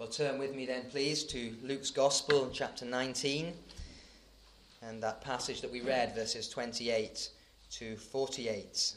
Well, turn with me then, please, to Luke's Gospel, chapter 19, and that passage that we read, verses 28 to 48.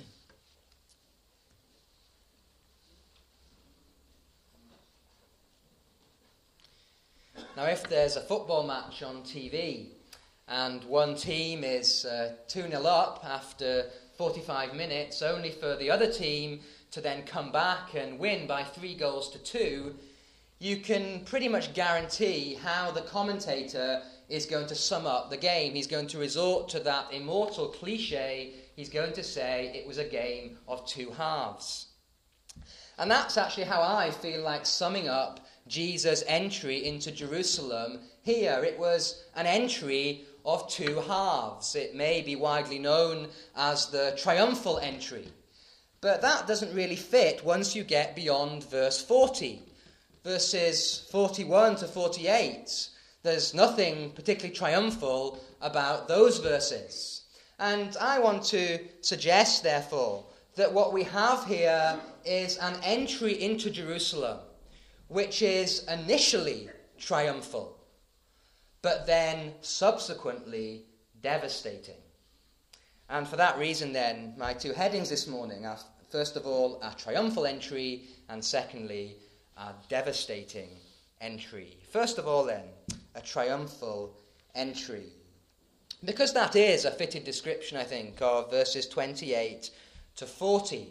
Now, if there's a football match on TV, and one team is 2-0 up after 45 minutes, only for the other team to then come back and win by 3-2, you can pretty much guarantee how the commentator is going to sum up the game. He's going to resort to that immortal cliche. He's going to say it was a game of two halves. And that's actually how I feel like summing up Jesus' entry into Jerusalem here. It was an entry of two halves. It may be widely known as the triumphal entry. But that doesn't really fit once you get beyond verse 40. Verses 41 to 48, there's nothing particularly triumphal about those verses. And I want to suggest, therefore, that what we have here is an entry into Jerusalem, which is initially triumphal, but then subsequently devastating. And for that reason, then, my two headings this morning are, first of all, a triumphal entry, and secondly, a devastating entry. First of all, then, a triumphal entry. Because that is a fitted description, I think, of verses 28 to 40.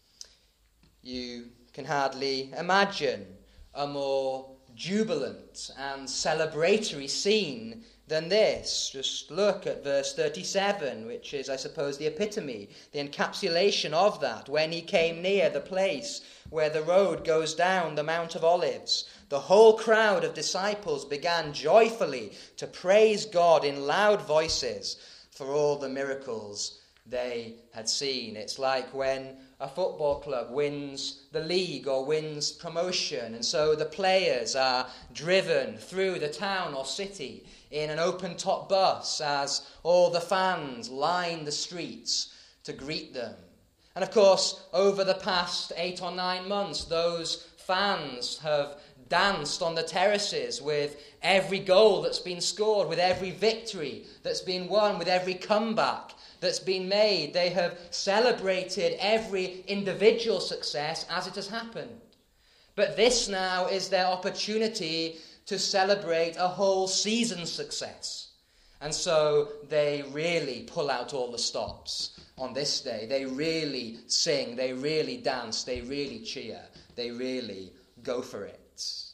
You can hardly imagine a more jubilant and celebratory scene than this. Just look at verse 37, which is, I suppose, the epitome, the encapsulation of that. When he came near the place where the road goes down the Mount of Olives, the whole crowd of disciples began joyfully to praise God in loud voices for all the miracles they had seen. It's like when a football club wins the league or wins promotion, and so the players are driven through the town or city in an open-top bus as all the fans line the streets to greet them. And of course, over the past 8 or 9 months, those fans have danced on the terraces with every goal that's been scored, with every victory that's been won, with every comeback that's been made. They have celebrated every individual success as it has happened. But this now is their opportunity to celebrate a whole season's success. And so they really pull out all the stops on this day. They really sing, they really dance, they really cheer, they really go for it.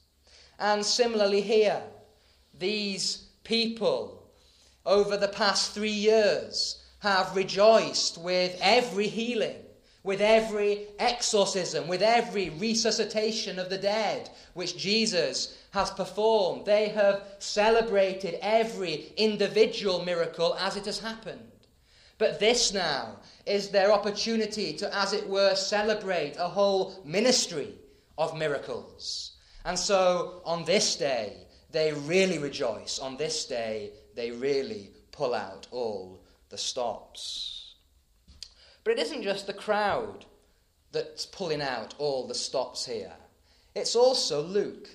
And similarly here, these people over the past 3 years have rejoiced with every healing, with every exorcism, with every resuscitation of the dead which Jesus has performed. They have celebrated every individual miracle as it has happened. But this now is their opportunity to, as it were, celebrate a whole ministry of miracles. And so on this day, they really rejoice. On this day, they really pull out all the stops. But it isn't just the crowd that's pulling out all the stops here. It's also Luke.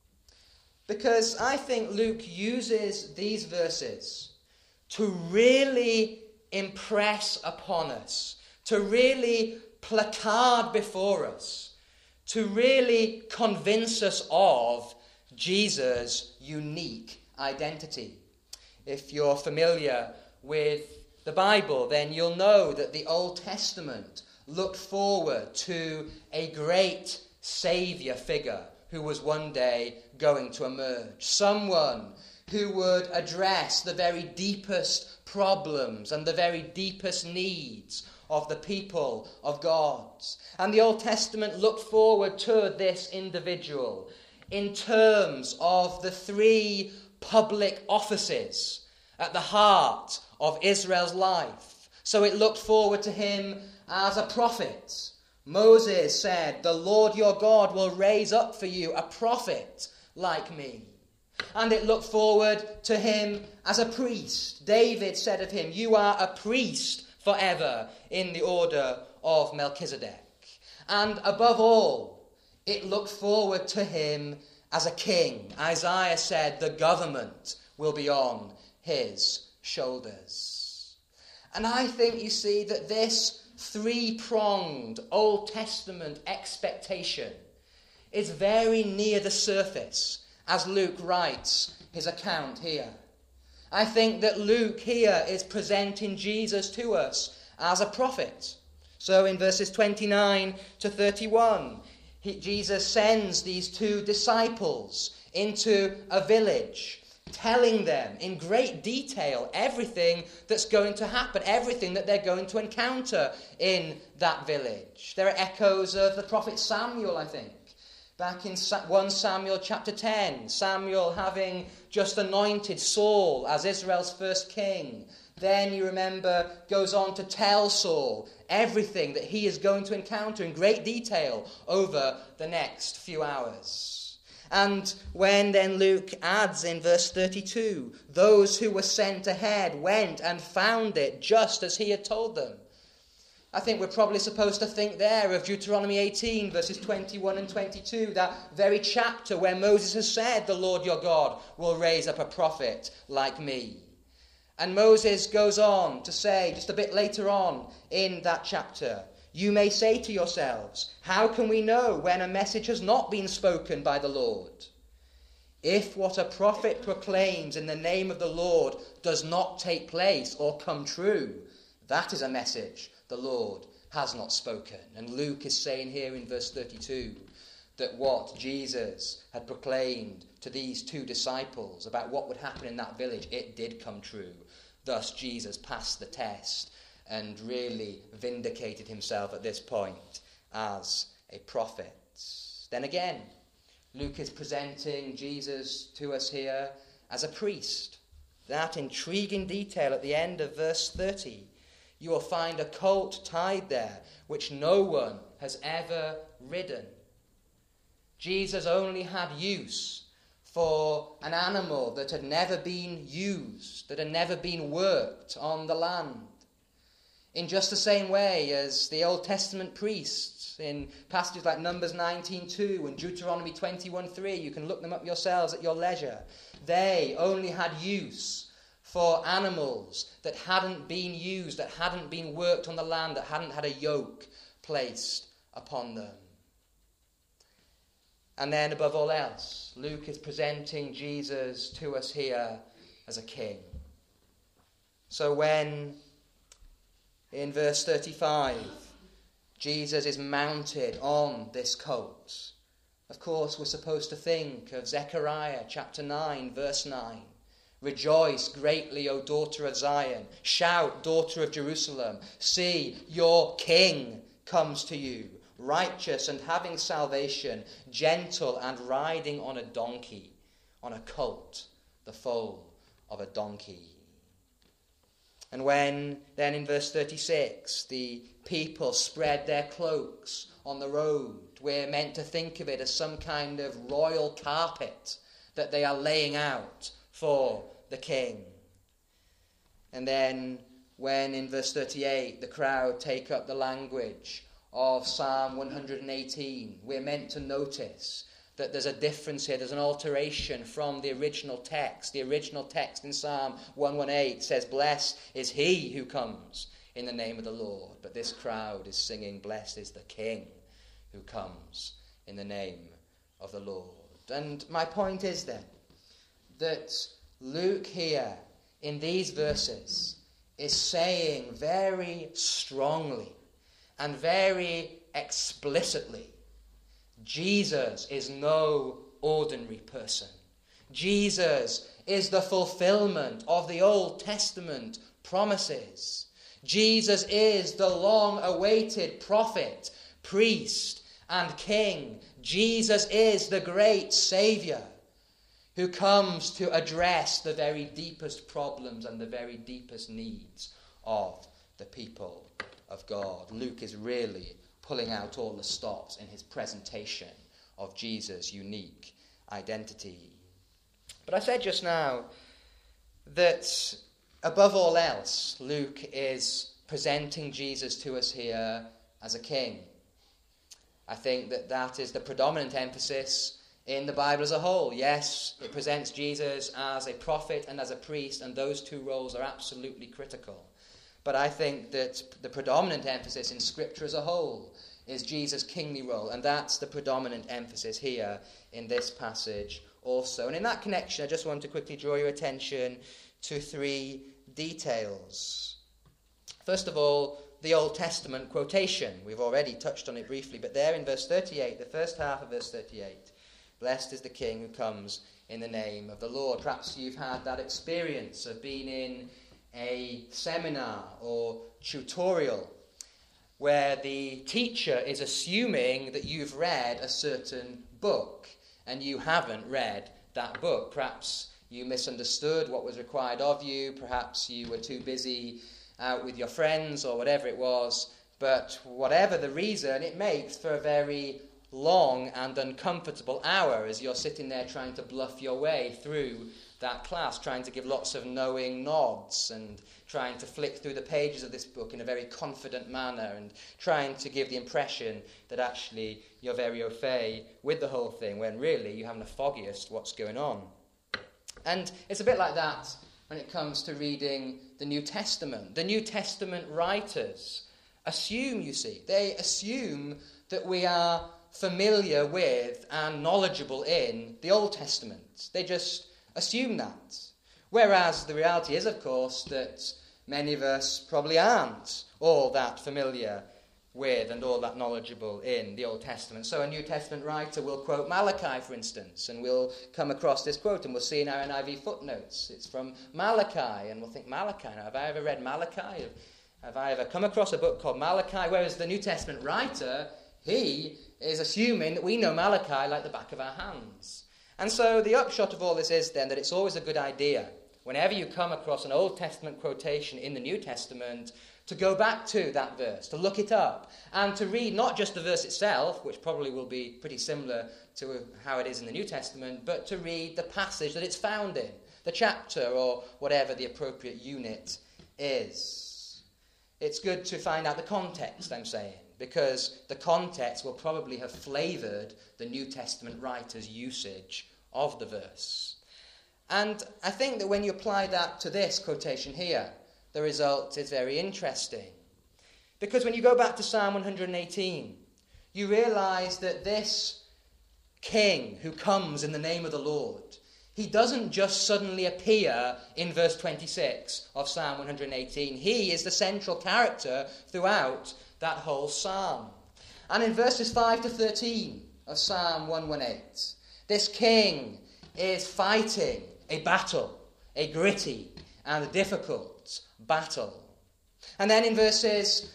Because I think Luke uses these verses to really impress upon us, to really placard before us, to really convince us of Jesus' unique identity. If you're familiar with the Bible, then you'll know that the Old Testament looked forward to a great Saviour figure who was one day going to emerge. Someone who would address the very deepest problems and the very deepest needs of the people of God. And the Old Testament looked forward to this individual in terms of the 3 public offices at the heart of Israel's life. So it looked forward to him as a prophet. Moses said, "The Lord your God will raise up for you a prophet like me." And it looked forward to him as a priest. David said of him, "You are a priest forever in the order of Melchizedek." And above all, it looked forward to him as a king. Isaiah said the government will be on his shoulders. And I think you see that this three-pronged Old Testament expectation is very near the surface as Luke writes his account here. I think that Luke here is presenting Jesus to us as a prophet. So in verses 29 to 31, Jesus sends these two disciples into a village, telling them in great detail everything that's going to happen, everything that they're going to encounter in that village. There are echoes of the prophet Samuel, I think. Back in 1 Samuel chapter 10, Samuel having just anointed Saul as Israel's first king. Then, you remember, goes on to tell Saul everything that he is going to encounter in great detail over the next few hours. And when then Luke adds in verse 32, those who were sent ahead went and found it just as he had told them. I think we're probably supposed to think there of Deuteronomy 18, verses 21 and 22, that very chapter where Moses has said, the Lord your God will raise up a prophet like me. And Moses goes on to say, just a bit later on in that chapter, you may say to yourselves, how can we know when a message has not been spoken by the Lord? If what a prophet proclaims in the name of the Lord does not take place or come true, that is a message the Lord has not spoken. And Luke is saying here in verse 32 that what Jesus had proclaimed to these two disciples about what would happen in that village, it did come true. Thus Jesus passed the test and really vindicated himself at this point as a prophet. Then again, Luke is presenting Jesus to us here as a priest. That intriguing detail at the end of verse 30. You will find a colt tied there, which no one has ever ridden. Jesus only had use for an animal that had never been used, that had never been worked on the land. In just the same way as the Old Testament priests, in passages like Numbers 19:2 and Deuteronomy 21:3, you can look them up yourselves at your leisure, they only had use for animals that hadn't been used, that hadn't been worked on the land, that hadn't had a yoke placed upon them. And then, above all else, Luke is presenting Jesus to us here as a king. So when, in verse 35, Jesus is mounted on this colt, of course we're supposed to think of Zechariah chapter 9, verse 9. Rejoice greatly, O daughter of Zion. Shout, daughter of Jerusalem. See, your king comes to you, righteous and having salvation, gentle and riding on a donkey, on a colt, the foal of a donkey. And when, then in verse 36, the people spread their cloaks on the road, we're meant to think of it as some kind of royal carpet that they are laying out for the king. And then when in verse 38 the crowd take up the language of Psalm 118, we're meant to notice that there's a difference here, there's an alteration from the original text. The original text in Psalm 118 says, blessed is he who comes in the name of the Lord. But this crowd is singing, blessed is the king who comes in the name of the Lord. And my point is then that Luke here in these verses is saying very strongly and very explicitly, Jesus is no ordinary person. Jesus is the fulfillment of the Old Testament promises. Jesus is the long-awaited prophet, priest, and king. Jesus is the great Saviour who comes to address the very deepest problems and the very deepest needs of the people of God. Luke is really pulling out all the stops in his presentation of Jesus' unique identity. But I said just now that above all else, Luke is presenting Jesus to us here as a king. I think that is the predominant emphasis in the Bible as a whole. Yes, it presents Jesus as a prophet and as a priest, and those two roles are absolutely critical. But I think that the predominant emphasis in Scripture as a whole is Jesus' kingly role, and that's the predominant emphasis here in this passage also. And in that connection, I just want to quickly draw your attention to three details. First of all, the Old Testament quotation. We've already touched on it briefly, but there in verse 38, the first half of verse 38, blessed is the King who comes in the name of the Lord. Perhaps you've had that experience of being in a seminar or tutorial where the teacher is assuming that you've read a certain book and you haven't read that book. Perhaps you misunderstood what was required of you. Perhaps you were too busy out with your friends or whatever it was. But whatever the reason, it makes for a very long and uncomfortable hour as you're sitting there trying to bluff your way through that class, trying to give lots of knowing nods and trying to flick through the pages of this book in a very confident manner and trying to give the impression that actually you're very au fait with the whole thing when really you haven't the foggiest what's going on. And it's a bit like that when it comes to reading the New Testament. The New Testament writers assume, you see, they assume that we are familiar with and knowledgeable in the Old Testament. They just assume that. Whereas the reality is, of course, that many of us probably aren't all that familiar with and all that knowledgeable in the Old Testament. So a New Testament writer will quote Malachi, for instance, and we'll come across this quote and we'll see in our NIV footnotes. It's from Malachi, and we'll think, Malachi, now, have I ever read Malachi? Have I ever come across a book called Malachi? Whereas the New Testament writer, he is assuming that we know Malachi like the back of our hands. And so the upshot of all this is then that it's always a good idea, whenever you come across an Old Testament quotation in the New Testament, to go back to that verse, to look it up, and to read not just the verse itself, which probably will be pretty similar to how it is in the New Testament, but to read the passage that it's found in, the chapter or whatever the appropriate unit is. It's good to find out the context, I'm saying, because the context will probably have flavoured the New Testament writer's usage of the verse. And I think that when you apply that to this quotation here, the result is very interesting. Because when you go back to Psalm 118, you realise that this king who comes in the name of the Lord, he doesn't just suddenly appear in verse 26 of Psalm 118. He is the central character throughout that whole psalm. And in verses 5 to 13 of Psalm 118, this king is fighting a battle, a gritty and difficult battle. And then in verses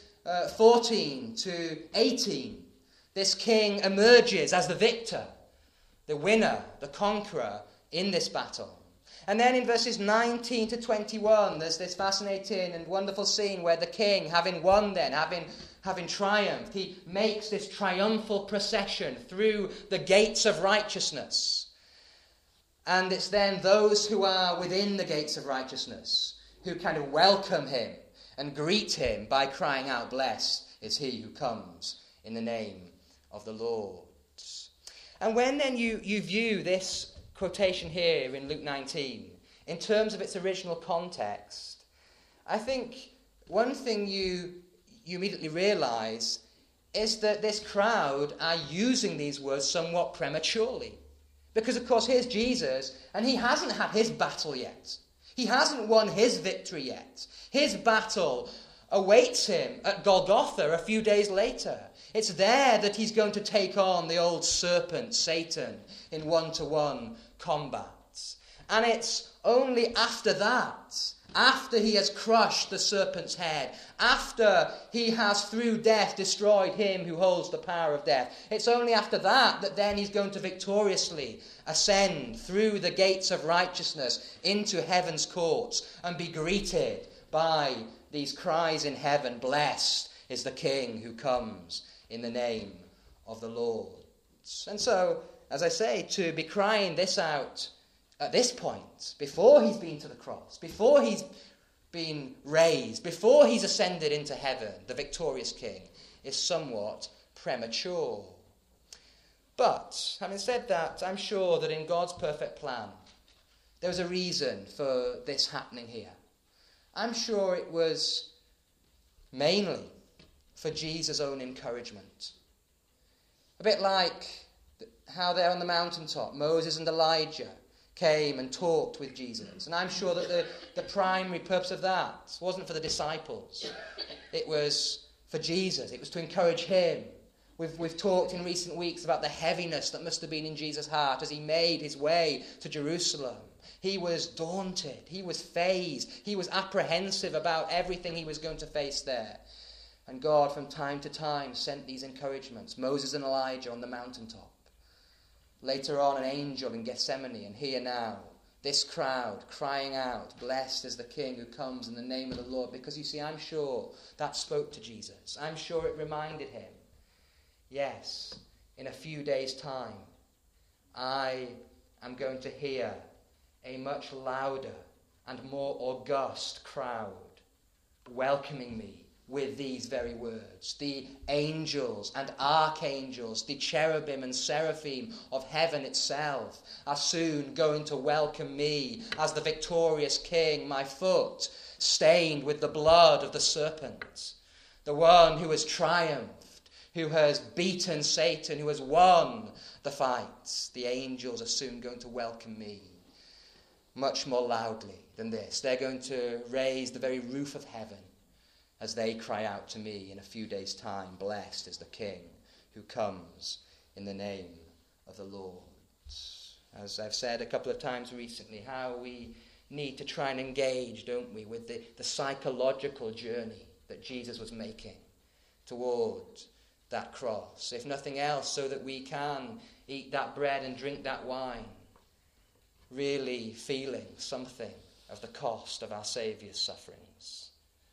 14 to 18, this king emerges as the victor, the winner, the conqueror in this battle. And then in verses 19 to 21, there's this fascinating and wonderful scene where the king, having won then, having triumphed, he makes this triumphal procession through the gates of righteousness. And it's then those who are within the gates of righteousness who kind of welcome him and greet him by crying out, "Blessed is he who comes in the name of the Lord." And when then you view this quotation here in Luke 19, in terms of its original context, I think one thing you immediately realise is that this crowd are using these words somewhat prematurely. Because, of course, here's Jesus, and he hasn't had his battle yet. He hasn't won his victory yet. His battle awaits him at Golgotha a few days later. It's there that he's going to take on the old serpent, Satan, in one-to-one combat. And it's only after that, after he has crushed the serpent's head, after he has through death destroyed him who holds the power of death, it's only after that that then he's going to victoriously ascend through the gates of righteousness into heaven's courts and be greeted by these cries in heaven, "Blessed is the King who comes in the name of the Lord." And so, as I say, to be crying this out at this point, before he's been to the cross, before he's been raised, before he's ascended into heaven, the victorious King, is somewhat premature. But, having said that, I'm sure that in God's perfect plan, there was a reason for this happening here. I'm sure it was mainly for Jesus' own encouragement. A bit like how there on the mountaintop, Moses and Elijah came and talked with Jesus. And I'm sure that the primary purpose of that wasn't for the disciples. It was for Jesus. It was to encourage him. We've talked in recent weeks about the heaviness that must have been in Jesus' heart as he made his way to Jerusalem. He was daunted. He was fazed. He was apprehensive about everything he was going to face there. And God, from time to time, sent these encouragements. Moses and Elijah on the mountaintop. Later on, an angel in Gethsemane. And here now, this crowd crying out, "Blessed is the King who comes in the name of the Lord." Because you see, I'm sure that spoke to Jesus. I'm sure it reminded him, yes, in a few days' time, I am going to hear a much louder and more august crowd welcoming me with these very words. The angels and archangels, the cherubim and seraphim of heaven itself are soon going to welcome me as the victorious king, my foot stained with the blood of the serpent, the one who has triumphed, who has beaten Satan, who has won the fight. The angels are soon going to welcome me much more loudly than this. They're going to raise the very roof of heaven as they cry out to me in a few days' time, "Blessed is the King who comes in the name of the Lord." As I've said a couple of times recently, how we need to try and engage, don't we, with the psychological journey that Jesus was making toward that cross. If nothing else, so that we can eat that bread and drink that wine, really feeling something of the cost of our Saviour's sufferings.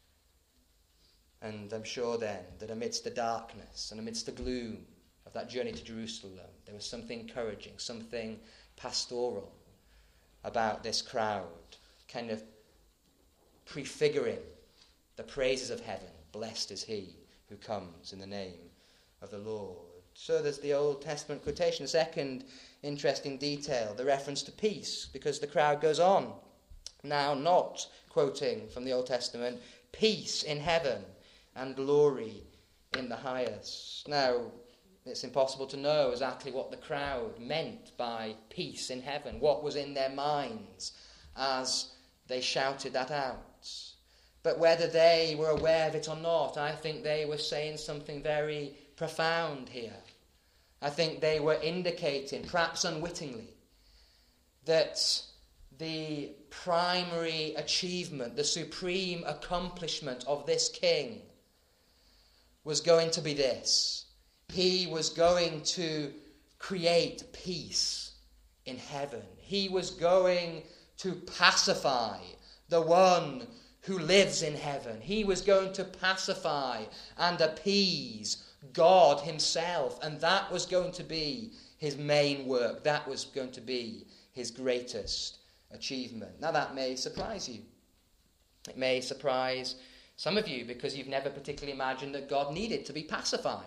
And I'm sure then that amidst the darkness and amidst the gloom of that journey to Jerusalem, there was something encouraging, something pastoral about this crowd, kind of prefiguring the praises of heaven. Blessed is he who comes in the name of the Lord. So there's the Old Testament quotation. The second interesting detail, the reference to peace, because the crowd goes on. Now not quoting from the Old Testament, peace in heaven and glory in the highest. Now, it's impossible to know exactly what the crowd meant by peace in heaven, what was in their minds as they shouted that out. But whether they were aware of it or not, I think they were saying something very profound here. I think they were indicating, perhaps unwittingly, that the primary achievement, the supreme accomplishment of this king was going to be this. He was going to create peace in heaven. He was going to pacify the one who lives in heaven. He was going to pacify and appease God himself. And that was going to be his main work. That was going to be his greatest achievement. Now that may surprise you. It may surprise some of you because you've never particularly imagined that God needed to be pacified.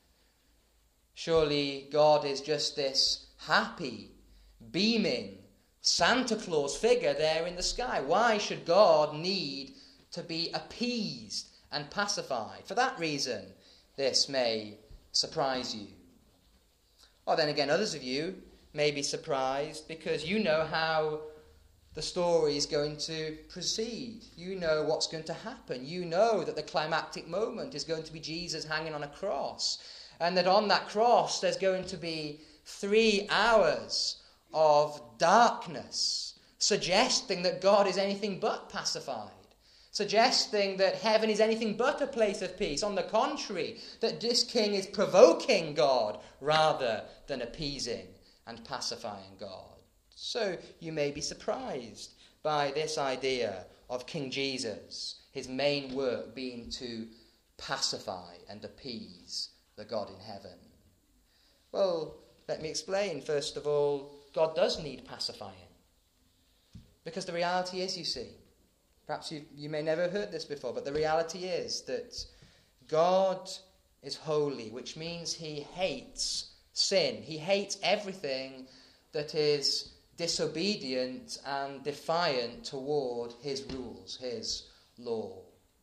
Surely God is just this happy, beaming Santa Claus figure there in the sky. Why should God need to be appeased and pacified? For that reason, this may surprise you. Or then again, others of you may be surprised because you know how the story is going to proceed. You know what's going to happen. You know that the climactic moment is going to be Jesus hanging on a cross. And that on that cross there's going to be 3 hours of darkness, suggesting that God is anything but pacified. Suggesting that heaven is anything but a place of peace. On the contrary, that this king is provoking God rather than appeasing and pacifying God. So you may be surprised by this idea of King Jesus, his main work being to pacify and appease the God in heaven. Well, let me explain. First of all, God does need pacifying. Because the reality is, you see, perhaps you may never have heard this before, but the reality is that God is holy, which means he hates sin. He hates everything that is disobedient and defiant toward his rules, his law.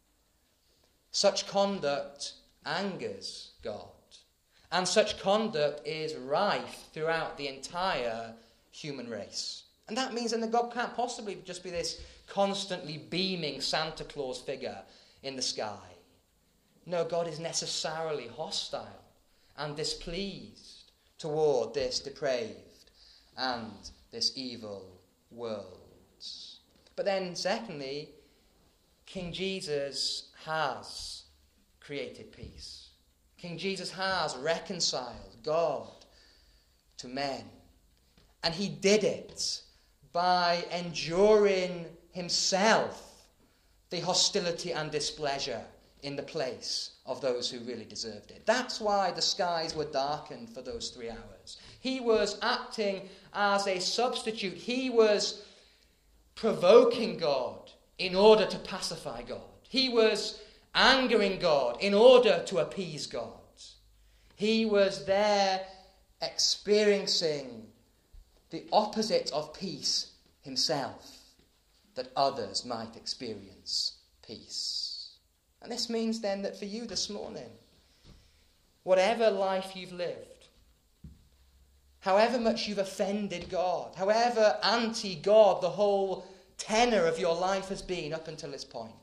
Such conduct angers God, and such conduct is rife throughout the entire human race. And that means that God can't possibly just be this constantly beaming Santa Claus figure in the sky. No, God is necessarily hostile and displeased toward this depraved and this evil world. But then, secondly, King Jesus has created peace. King Jesus has reconciled God to men. And he did it by enduring himself the hostility and displeasure in the place of those who really deserved it. That's why the skies were darkened for those 3 hours. He was acting as a substitute. He was provoking God in order to pacify God. He was angering God in order to appease God. He was there experiencing the opposite of peace himself, that others might experience peace. And this means then that for you this morning, whatever life you've lived, however much you've offended God, however anti-God the whole tenor of your life has been up until this point,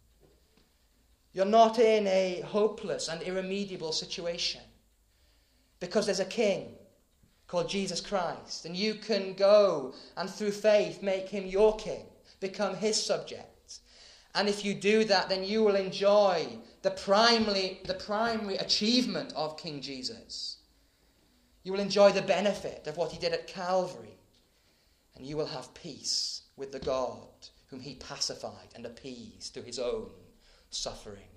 you're not in a hopeless and irremediable situation, because there's a king called Jesus Christ, and you can go and through faith make him your king, become his subject. And if you do that, then you will enjoy the primary achievement of King Jesus. You will enjoy the benefit of what he did at Calvary, and you will have peace with the God whom he pacified and appeased through his own suffering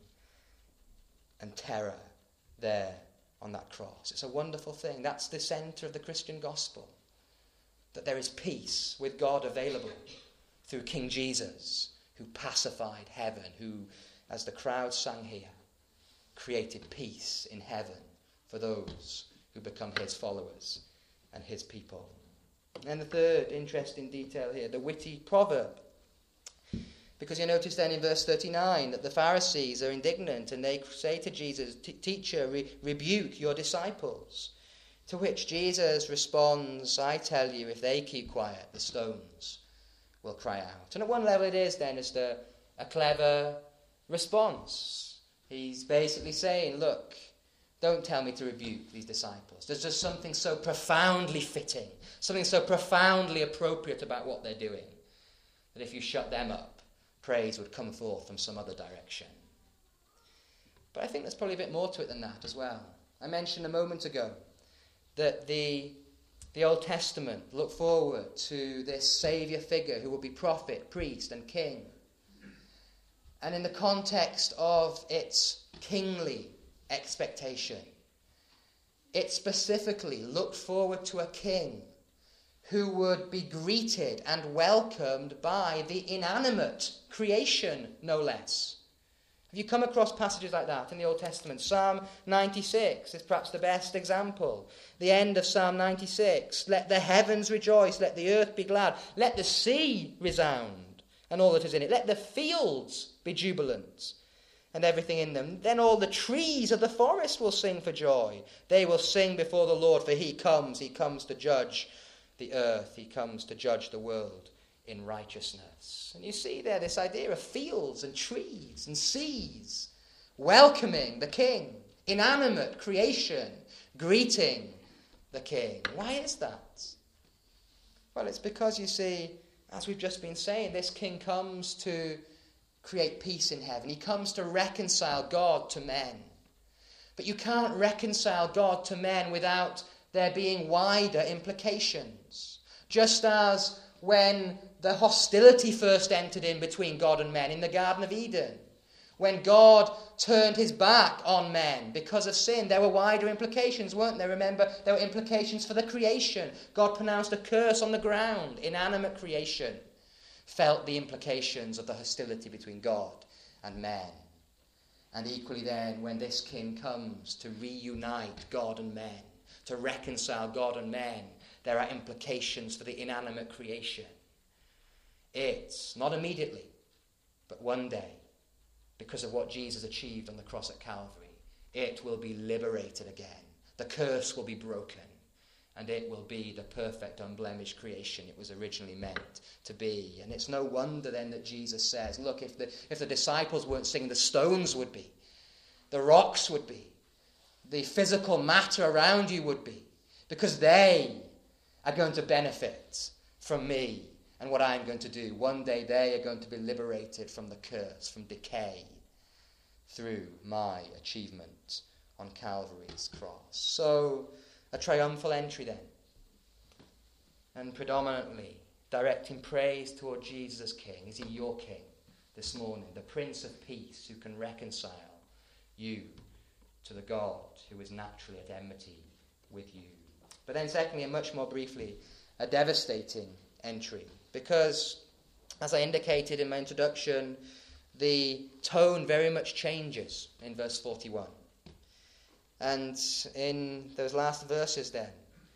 and terror there on that cross. It's a wonderful thing. That's the centre of the Christian gospel, that there is peace with God available through King Jesus, who pacified heaven, who, as the crowd sang here, created peace in heaven for those who become his followers and his people. And the third interesting detail here, the witty proverb. Because you notice then in verse 39 that the Pharisees are indignant and they say to Jesus, "Teacher, rebuke your disciples." To which Jesus responds, "I tell you, if they keep quiet, the stones will cry out." And at one level it is then just a clever response. He's basically saying, look, don't tell me to rebuke these disciples. There's just something so profoundly fitting, something so profoundly appropriate about what they're doing, that if you shut them up, praise would come forth from some other direction. But I think there's probably a bit more to it than that as well. I mentioned a moment ago that the Old Testament looked forward to this Saviour figure who will be prophet, priest, and king. And in the context of its kingly expectation, it specifically looked forward to a king who would be greeted and welcomed by the inanimate creation, no less. Have you come across passages like that in the Old Testament? Psalm 96 is perhaps the best example. The end of Psalm 96. Let the heavens rejoice, let the earth be glad, let the sea resound, and all that is in it. Let the fields be jubilant, and everything in them. Then all the trees of the forest will sing for joy. They will sing before the Lord, for he comes to judge the earth. He comes to judge the world in righteousness. And you see there this idea of fields and trees and seas welcoming the king, inanimate creation greeting the king. Why is that? Well, it's because, you see, as we've just been saying, this king comes to create peace in heaven. He comes to reconcile God to men. But you can't reconcile God to men without there being wider implications. Just as when the hostility first entered in between God and men in the Garden of Eden, when God turned his back on men because of sin, there were wider implications, weren't there? Remember, there were implications for the creation. God pronounced a curse on the ground. Inanimate creation felt the implications of the hostility between God and men. And equally then, when this king comes to reunite God and men, to reconcile God and men, there are implications for the inanimate creation. It's not immediately, but one day, because of what Jesus achieved on the cross at Calvary, it will be liberated again. The curse will be broken, and it will be the perfect, unblemished creation it was originally meant to be. And it's no wonder then that Jesus says, look, if the disciples weren't singing, the stones would be, the rocks would be, the physical matter around you would be, because they are going to benefit from me and what I'm going to do. One day they are going to be liberated from the curse, from decay, through my achievement on Calvary's cross. So, a triumphal entry then, and predominantly directing praise toward Jesus as King. Is he your King this morning, the Prince of Peace who can reconcile you to the God who is naturally at enmity with you? But then secondly, and much more briefly, a devastating entry, because as I indicated in my introduction, the tone very much changes in verse 41. And in those last verses then,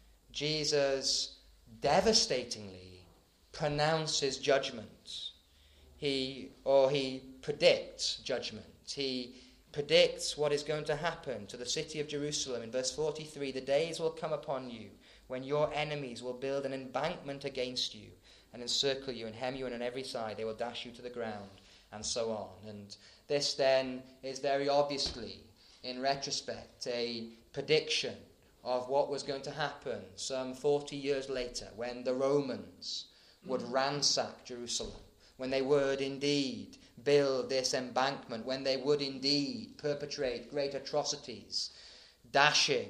Jesus devastatingly pronounces judgment. He predicts judgment. He predicts what is going to happen to the city of Jerusalem. In verse 43, the days will come upon you when your enemies will build an embankment against you and encircle you and hem you in on every side. They will dash you to the ground, and so on. And this then is very obviously, in retrospect, a prediction of what was going to happen some 40 years later when the Romans would ransack Jerusalem, when they would indeed build this embankment, when they would indeed perpetrate great atrocities, dashing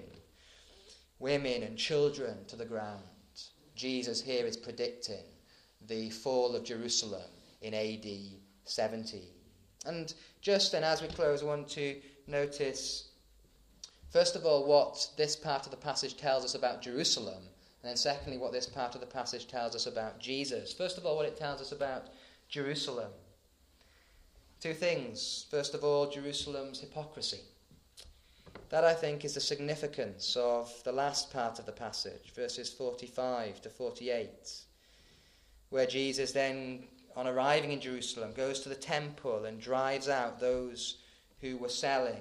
women and children to the ground. Jesus here is predicting the fall of Jerusalem in AD 70. And just then, as we close, I want to notice, first of all, what this part of the passage tells us about Jerusalem, and then secondly, what this part of the passage tells us about Jesus. First of all, what it tells us about Jerusalem. Two things. First of all, Jerusalem's hypocrisy. That, I think, is the significance of the last part of the passage, verses 45 to 48, where Jesus then, on arriving in Jerusalem, goes to the temple and drives out those who were selling.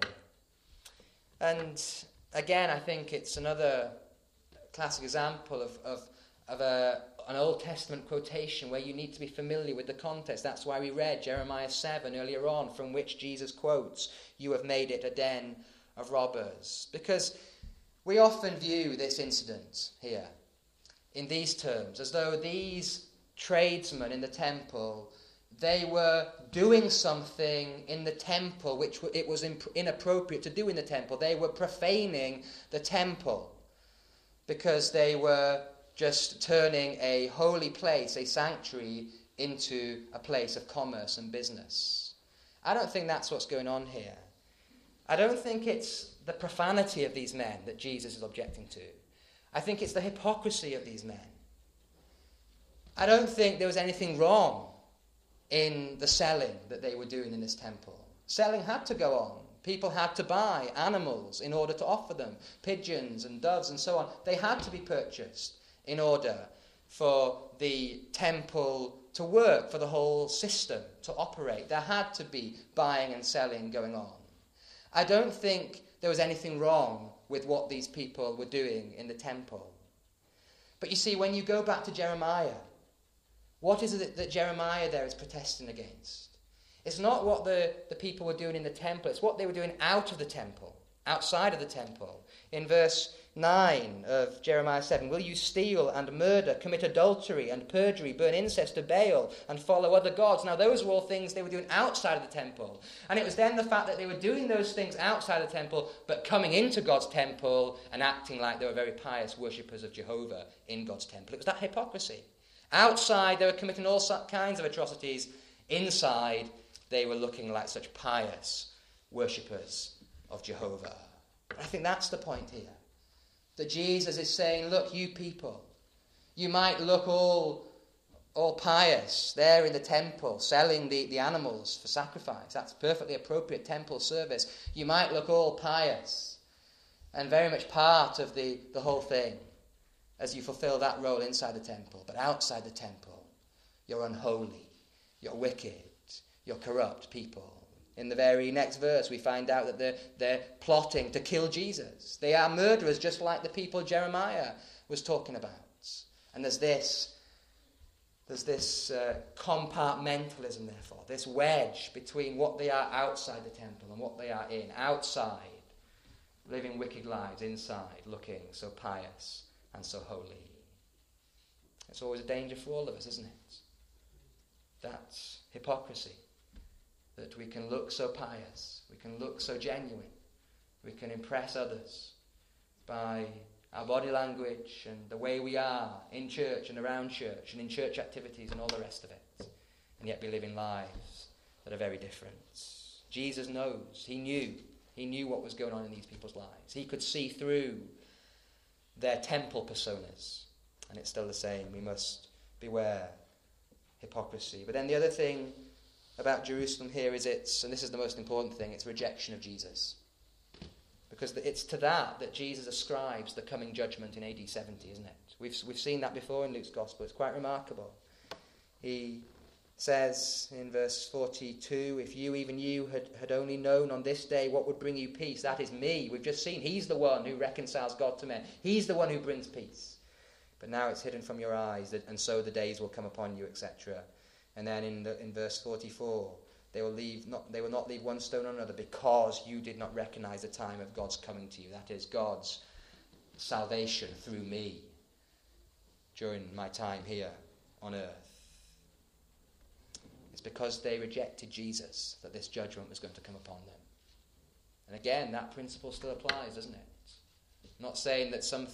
And again, I think it's another classic example of an Old Testament quotation where you need to be familiar with the context. That's why we read Jeremiah 7 earlier on, from which Jesus quotes, "You have made it a den of robbers." Because we often view this incident here in these terms, as though these tradesmen in the temple, they were doing something in the temple which it was inappropriate to do in the temple. They were profaning the temple because they were just turning a holy place, a sanctuary, into a place of commerce and business. I don't think that's what's going on here. I don't think it's the profanity of these men that Jesus is objecting to. I think it's the hypocrisy of these men. I don't think there was anything wrong in the selling that they were doing in this temple. Selling had to go on. People had to buy animals in order to offer them, pigeons and doves and so on. They had to be purchased in order for the temple to work, for the whole system to operate. There had to be buying and selling going on. I don't think there was anything wrong with what these people were doing in the temple. But you see, when you go back to Jeremiah, what is it that Jeremiah there is protesting against? It's not what the people were doing in the temple, it's what they were doing out of the temple, outside of the temple. In verse 9 of Jeremiah 7, will you steal and murder, commit adultery and perjury, burn incense to Baal, and follow other gods? Now those were all things they were doing outside of the temple. And it was then the fact that they were doing those things outside of the temple, but coming into God's temple and acting like they were very pious worshippers of Jehovah in God's temple. It was that hypocrisy. Outside, they were committing all kinds of atrocities. Inside, they were looking like such pious worshippers of Jehovah. I think that's the point here. That Jesus is saying, look, you people, you might look all pious there in the temple, selling the animals for sacrifice. That's perfectly appropriate temple service. You might look all pious. and very much part of the whole thing as you fulfill that role inside the temple. But outside the temple, you're unholy, you're wicked, you're corrupt people. In the very next verse, we find out that they're plotting to kill Jesus. They are murderers, just like the people Jeremiah was talking about. And there's this compartmentalism, therefore, this wedge between what they are outside the temple and what they are in. Outside, living wicked lives. Inside, looking so pious and so holy. It's always a danger for all of us, isn't it? That's hypocrisy. That we can look so pious, we can look so genuine, we can impress others by our body language and the way we are in church and around church and in church activities and all the rest of it, and yet be living lives that are very different. Jesus knows, he knew what was going on in these people's lives. He could see through their temple personas, and it's still the same. We must beware hypocrisy. But then the other thing about Jerusalem here is and this is the most important thing, it's rejection of Jesus. Because it's to that Jesus ascribes the coming judgment in AD 70, isn't it? We've seen that before in Luke's Gospel. It's quite remarkable. He says in verse 42, if even you had only known on this day what would bring you peace, that is me. We've just seen he's the one who reconciles God to men. He's the one who brings peace. But now it's hidden from your eyes, and so the days will come upon you, etc. And then in verse 44, they will not leave one stone on another because you did not recognize the time of God's coming to you. That is God's salvation through me during my time here on earth. It's because they rejected Jesus that this judgment was going to come upon them. And again, that principle still applies, doesn't it? I'm not saying that some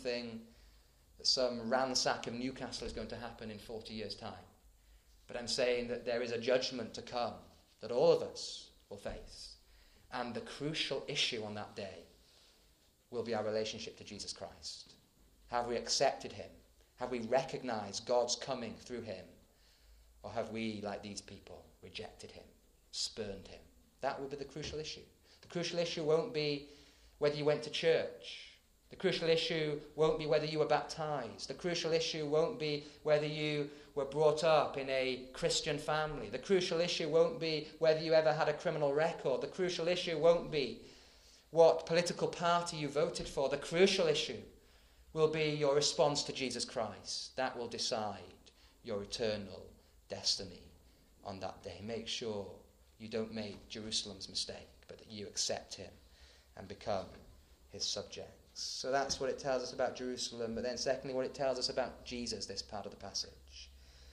ransack of Newcastle is going to happen in 40 years' time. But I'm saying that there is a judgment to come that all of us will face. And the crucial issue on that day will be our relationship to Jesus Christ. Have we accepted him? Have we recognized God's coming through him? Or have we, like these people, rejected him, spurned him? That will be the crucial issue. The crucial issue won't be whether you went to church. The crucial issue won't be whether you were baptized. The crucial issue won't be whether you were brought up in a Christian family. The crucial issue won't be whether you ever had a criminal record. The crucial issue won't be what political party you voted for. The crucial issue will be your response to Jesus Christ. That will decide your eternal destiny on that day. Make sure you don't make Jerusalem's mistake, but that you accept him and become his subject. So that's what it tells us about Jerusalem. But then secondly, what it tells us about Jesus, this part of the passage.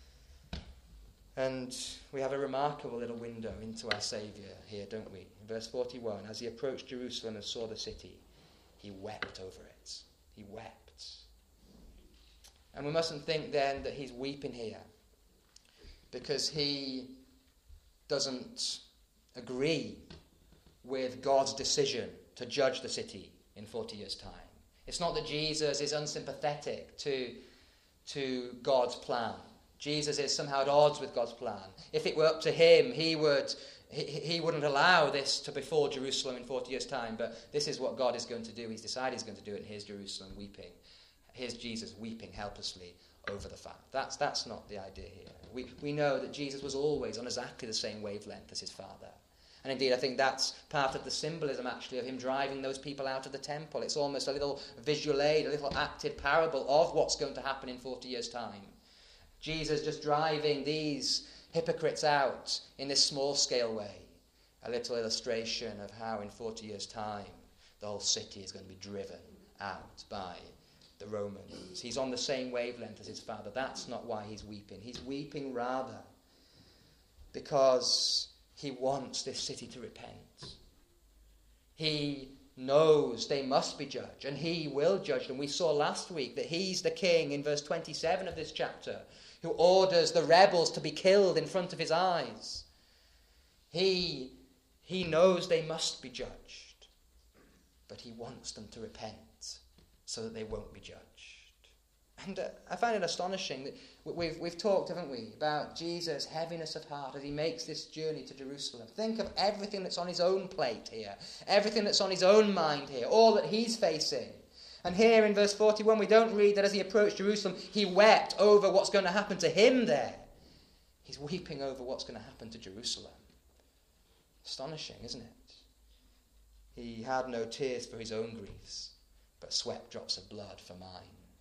And we have a remarkable little window into our Saviour here, don't we? In verse 41, as he approached Jerusalem and saw the city, he wept over it. He wept. And we mustn't think then that he's weeping here because he doesn't agree with God's decision to judge the city in 40 years' time. It's not that Jesus is unsympathetic to God's plan. Jesus is somehow at odds with God's plan. If it were up to him, he wouldn't allow this to befall Jerusalem in 40 years' time. But this is what God is going to do. He's decided he's going to do it, and here's Jerusalem weeping. Here's Jesus weeping helplessly over the fact. That's not the idea here. We know that Jesus was always on exactly the same wavelength as his Father. And indeed, I think that's part of the symbolism, actually, of him driving those people out of the temple. It's almost a little visual aid, a little acted parable of what's going to happen in 40 years' time. Jesus just driving these hypocrites out in this small-scale way. A little illustration of how in 40 years' time the whole city is going to be driven out by the Romans. He's on the same wavelength as his Father. That's not why he's weeping. He's weeping rather because he wants this city to repent. He knows they must be judged, and he will judge them. We saw last week that he's the king in verse 27 of this chapter who orders the rebels to be killed in front of his eyes. He knows they must be judged, but he wants them to repent so that they won't be judged. And I find it astonishing that we've talked, haven't we, about Jesus' heaviness of heart as he makes this journey to Jerusalem. Think of everything that's on his own plate here, everything that's on his own mind here, all that he's facing. And here in verse 41, we don't read that as he approached Jerusalem, he wept over what's going to happen to him there. He's weeping over what's going to happen to Jerusalem. Astonishing, isn't it? He had no tears for his own griefs, but sweat drops of blood for mine.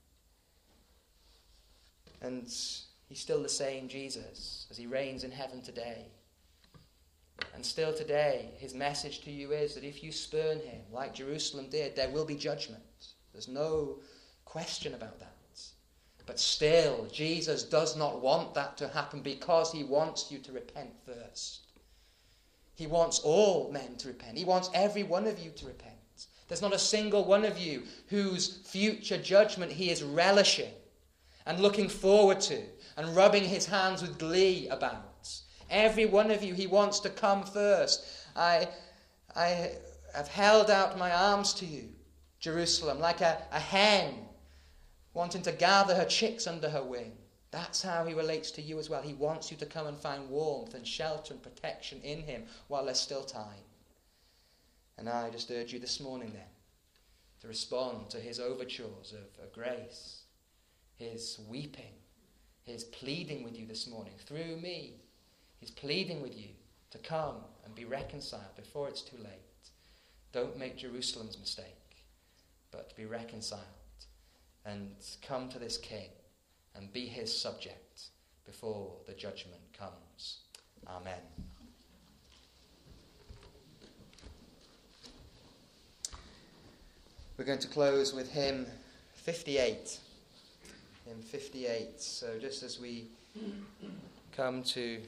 And he's still the same Jesus as he reigns in heaven today. And still today, his message to you is that if you spurn him, like Jerusalem did, there will be judgment. There's no question about that. But still, Jesus does not want that to happen because he wants you to repent first. He wants all men to repent. He wants every one of you to repent. There's not a single one of you whose future judgment he is relishing and looking forward to and rubbing his hands with glee about. Every one of you he wants to come first. I have held out my arms to you, Jerusalem, like a hen wanting to gather her chicks under her wing. That's how he relates to you as well. He wants you to come and find warmth and shelter and protection in him while there's still time. And I just urge you this morning then to respond to his overtures of grace, his weeping, his pleading with you this morning through me. He's pleading with you to come and be reconciled before it's too late. Don't make Jerusalem's mistake, but be reconciled and come to this King and be his subject before the judgment comes. Amen. We're going to close with hymn 58. Hymn 58. So just as we come to